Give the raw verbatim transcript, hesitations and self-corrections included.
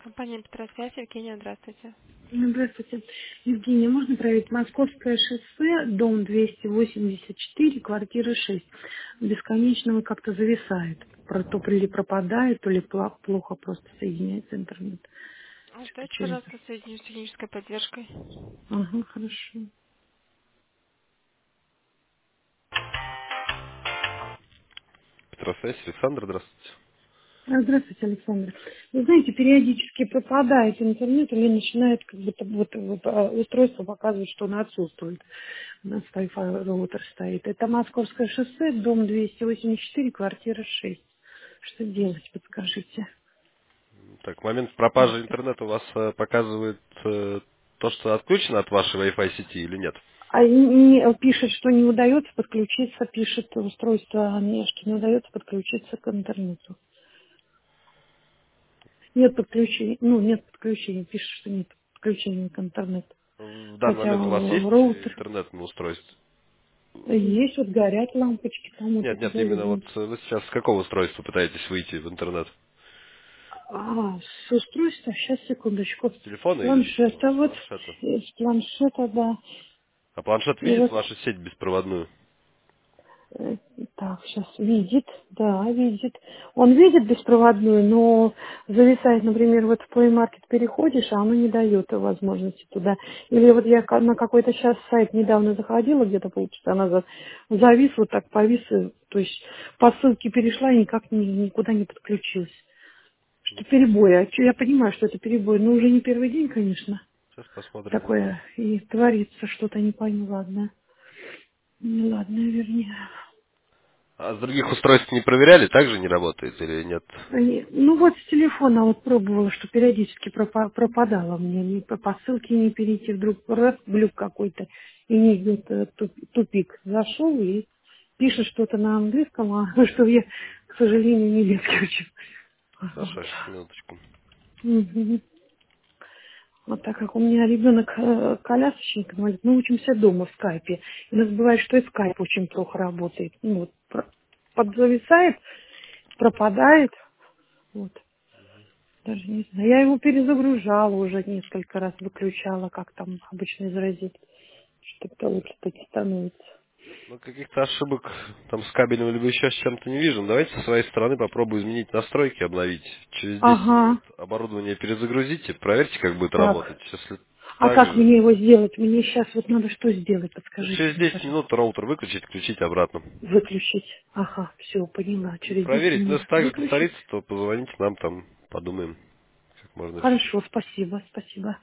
Компания Петросвязь, Евгения, здравствуйте. Ну, Здравствуйте. Евгения, можно проверить? Московское шоссе, дом двести восемьдесят четыре, квартира шесть. Бесконечно как-то зависает. Про- То ли пропадает, то ли пла- плохо просто соединяется интернет. А, Что-то Дайте, через... пожалуйста, соединю с технической поддержкой. Ага, хорошо. Петросвязь, Александр, здравствуйте. А, Здравствуйте, Александр. Вы знаете, периодически пропадает интернет или начинает как будто вот, вот, а, устройство показывать, что он отсутствует. У нас Wi-Fi роутер стоит. Это Московское шоссе, дом двести восемьдесят четыре, квартира шесть. Что делать, подскажите? Так, момент пропажи интернета у вас э, показывает э, то, что отключено от вашей Wi-Fi сети или нет? А не, пишет, что не удается подключиться, пишет устройство, не, что не удается подключиться к интернету. Нет подключения, ну, нет подключения, пишет, что нет подключения к интернету. В данный Хотя момент у вас в- есть э, роутер интернет на устройстве? есть, вот горят лампочки, там вот Нет, это нет, именно вот заявлено. э, вы сейчас с какого устройства пытаетесь выйти в интернет? А, с устройства, сейчас, секундочку, С телефона с или планшета, с вот, планшета? с планшета, да. А планшет И видит вот вашу сеть беспроводную? Э, Так, сейчас видит, да, видит. Он видит беспроводную, но зависает, например, вот в Play Market переходишь, а оно не дает возможности туда. Или вот я ка- на какой-то сейчас сайт недавно заходила, где-то полчаса назад, завис, вот так повис, э, то есть по ссылке перешла и никак ни- никуда не подключилась. Что перебой, а чё, я понимаю, что это перебой, но уже не первый день, конечно, Сейчас посмотрим. такое, и творится что-то неладное. Неладное, вернее. А с других устройств не проверяли, также не работает или нет? Они- Ну вот с телефона вот пробовала, что периодически пропа- пропадало мне. Ни по, по ссылке не перейти, вдруг раз, глюк какой-то, и не идет э, туп- тупик. Зашел и пишет что-то на английском, а что я, к сожалению, немецкий учу. Вот. Хорошо, сейчас, минуточку. Мгм. Вот так как у меня ребенок э, колясочник, говорит, мы учимся дома в скайпе. И у нас бывает, что и скайп очень плохо работает. Ну, вот, про- подзависает, пропадает. Вот. Даже не знаю. Я его перезагружала уже несколько раз, выключала, как там обычно изразить, что-то лучше таки становится. Ну, каких-то ошибок там с кабелем либо еще с чем-то не вижу. Давайте со своей стороны попробую изменить настройки, обновить. Через десять Ага, минут оборудование перезагрузите, проверьте, как будет так. работать. Если А так как же, мне его сделать? Мне сейчас вот надо что сделать? ну, Подскажите через мне, десять пожалуйста. минут роутер выключить, включить обратно. Выключить. Ага, все, поняла. Через десять Проверить. Ну, минут если так же выключить. повторится, то позвоните нам, там подумаем, как можно решить. Хорошо, спасибо, спасибо.